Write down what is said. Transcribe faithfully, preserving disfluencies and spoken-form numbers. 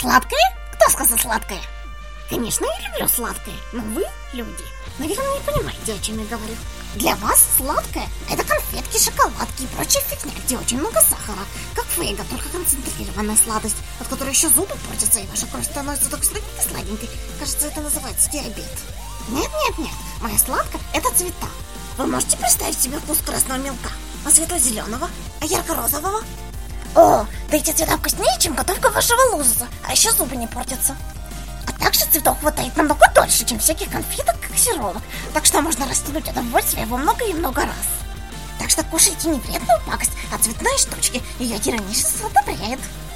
Сладкое? Кто сказал сладкое? Конечно, я люблю сладкое, но вы, люди, наверное, не понимаете, о чем я говорю. Для вас сладкое – это конфетки, шоколадки и прочая фигня, где очень много сахара. Как фейга, только концентрированная сладость, от которой еще зубы портятся, и ваша кровь становится так сладенькой-сладенькой. Кажется, это называется диабет. Нет, нет, нет, моя сладкая – это цвета. Вы можете представить себе вкус красного мелка, а светло-зеленого, а ярко-розового? О, да эти цвета вкуснее, чем готовка вашего луза, а еще зубы не портятся. А также цветов хватает намного дольше, чем всяких конфеток и газировок, так что можно растянуть удовольствие во много и много раз. Так что кушайте не вредную пакость, а цветные штучки, ее тираничество одобряет.